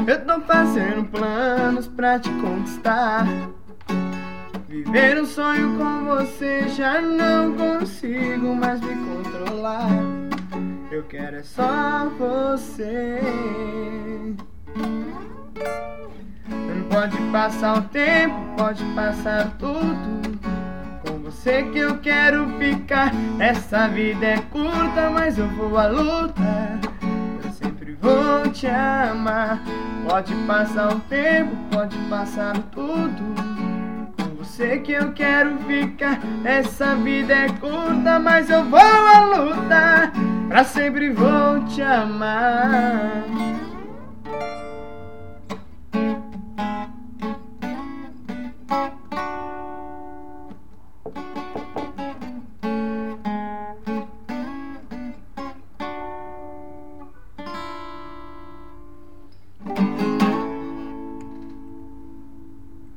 Eu tô fazendo planos pra te conquistar. Viver um sonho com você, já não consigo mais me controlar. Eu quero é só você. Não pode passar o tempo, pode passar tudo. Com você que eu quero ficar. Essa vida é curta, mas eu vou à luta. Eu sempre vou te amar. Pode passar o tempo, pode passar tudo. Com você que eu quero ficar. Essa vida é curta, mas eu vou à luta. Pra sempre vou te amar.